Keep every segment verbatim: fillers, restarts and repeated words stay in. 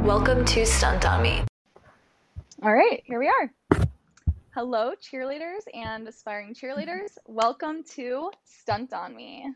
Welcome to Stunt on Me. All right, here we are. Hello, cheerleaders and aspiring cheerleaders. Welcome to Stunt on Me.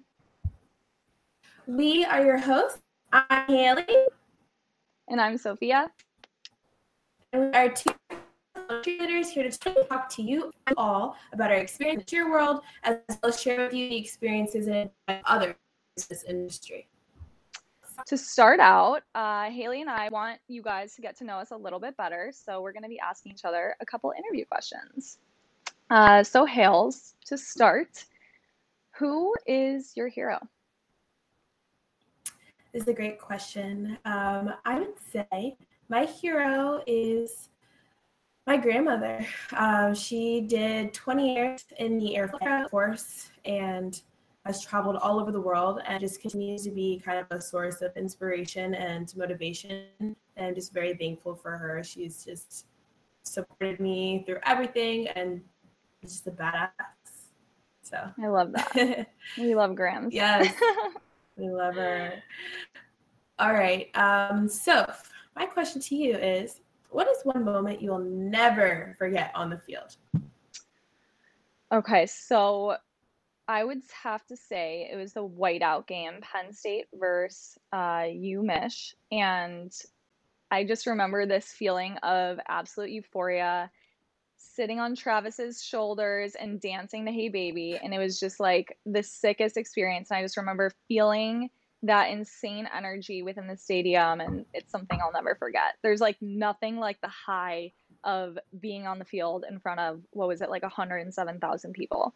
We are your hosts. I'm Haley. And I'm Sophia. And we are two cheerleaders here to talk to you all about our experience in the cheer world, as well as share with you the experiences in other business industry. To start out, uh, Haley and I want you guys to get to know us a little bit better, so we're going to be asking each other a couple interview questions. Uh, so, Hales, to start, who is your hero? This is a great question. Um, I would say my hero is my grandmother. Um, she did twenty years in the Air Force and has traveled all over the world and just continues to be kind of a source of inspiration and motivation. And I'm just very thankful for her. She's just supported me through everything and is just a badass. So I love that. We love Grams. Yes, we love her. All right. Um, so my question to you is, what is one moment you'll never forget on the field? Okay, so I would have to say it was the whiteout game, Penn State versus uh, UMich, and I just remember this feeling of absolute euphoria, sitting on Travis's shoulders and dancing to Hey Baby, and it was just like the sickest experience. And I just remember feeling that insane energy within the stadium, and it's something I'll never forget. There's like nothing like the high of being on the field in front of, what was it, like one hundred seven thousand people.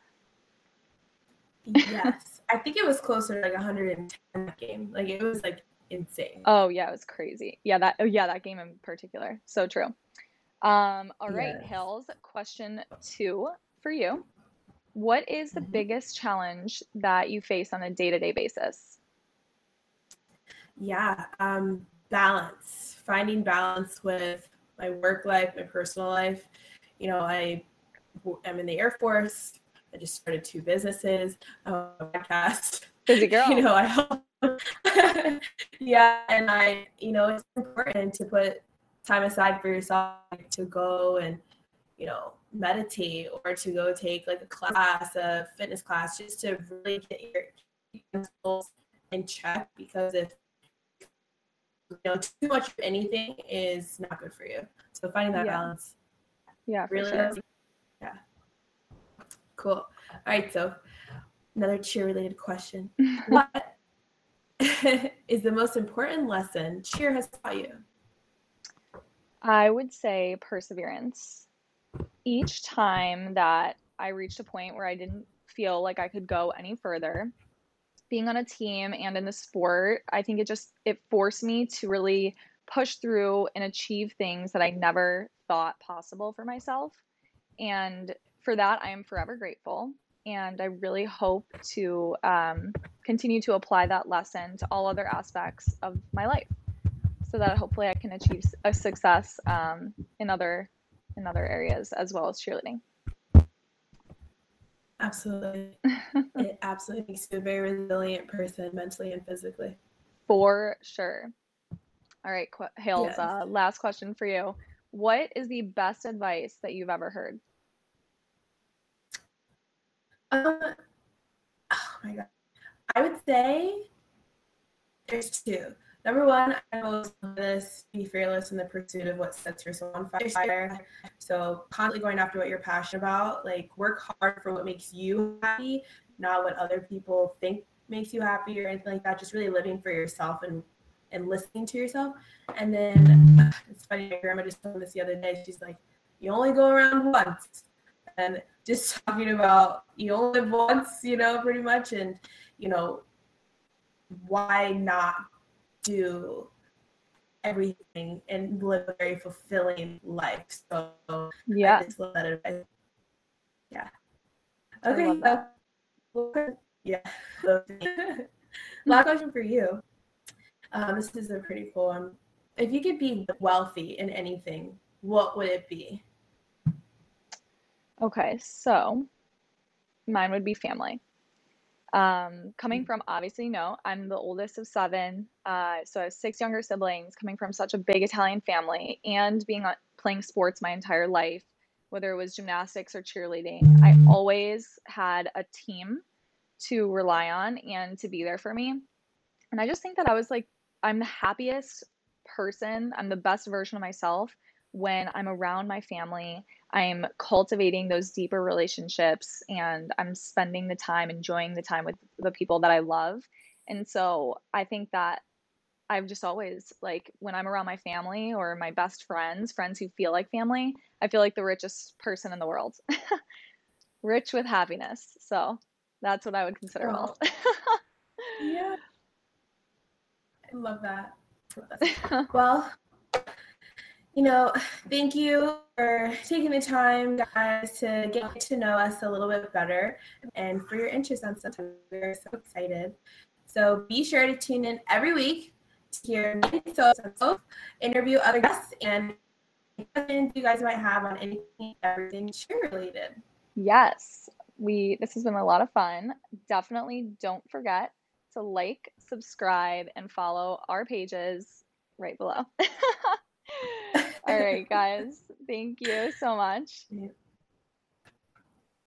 Yes. I think it was closer to like one hundred ten that game. Like it was like insane. Oh yeah, it was crazy. Yeah, that oh yeah, that game in particular. So true. Um, all right, Yes. Hills, question two for you. What is the Mhm. biggest challenge that you face on a day-to-day basis? Yeah, um, balance, finding balance with my work life, my personal life. You know, I, I'm in the Air Force. I just started two businesses, a podcast. Busy girl. You know, I help. Yeah, and I, you know, it's important to put time aside for yourself to go and, you know, meditate or to go take like a class, a fitness class, just to really get your goals in check. Because if you know too much of anything is not good for you, so finding that Yeah. balance. Yeah, for Really, sure. yeah. Cool. All right, so another cheer related question. What is the most important lesson cheer has taught you? I would say perseverance. Each time that I reached a point where I didn't feel like I could go any further, being on a team and in the sport, I think it just it forced me to really push through and achieve things that I never thought possible for myself. And for that, I am forever grateful. And I really hope to um, continue to apply that lesson to all other aspects of my life, so that hopefully I can achieve a success um, in other in other areas as well as cheerleading. Absolutely. It absolutely makes you a very resilient person, mentally and physically. For sure. All right, Qu- Hales, Yes. uh, last question for you. What is the best advice that you've ever heard? Um, oh my God. I would say there's two. Number one, I always love this: be fearless in the pursuit of what sets your soul on fire. So constantly going after what you're passionate about. Like work hard for what makes you happy, not what other people think makes you happy or anything like that. Just really living for yourself and and listening to yourself. And then it's funny, my grandma just told me this the other day. She's like, "You only go around once," and just talking about you only live once, you know, pretty much, and you know, why not do everything and live a very fulfilling life? So Yeah. I just love that advice. Yeah. I Okay. love that. Uh, yeah. Last question for you. Um, this is a pretty cool one. If you could be wealthy in anything, what would it be? Okay, so mine would be family. Um, coming from, obviously, no, I'm the oldest of seven. Uh, so I have six younger siblings, coming from such a big Italian family and being on, playing sports my entire life, whether it was gymnastics or cheerleading, I always had a team to rely on and to be there for me. And I just think that I was like, I'm the happiest person. I'm the best version of myself when I'm around my family. I'm cultivating those deeper relationships and I'm spending the time, enjoying the time with the people that I love. And so I think that I've just always, like, when I'm around my family or my best friends, friends who feel like family, I feel like the richest person in the world. Rich with happiness. So that's what I would consider Oh, wealth. yeah. I love that. Well, you know, thank you for taking the time, guys, to get to know us a little bit better and for your interest on something. We're so excited. So be sure to tune in every week to hear me so, so interview other guests and questions you guys might have on anything, everything cheer related. Yes, we this has been a lot of fun. Definitely don't forget to like, subscribe, and follow our pages right below. All right, guys. Thank you so much.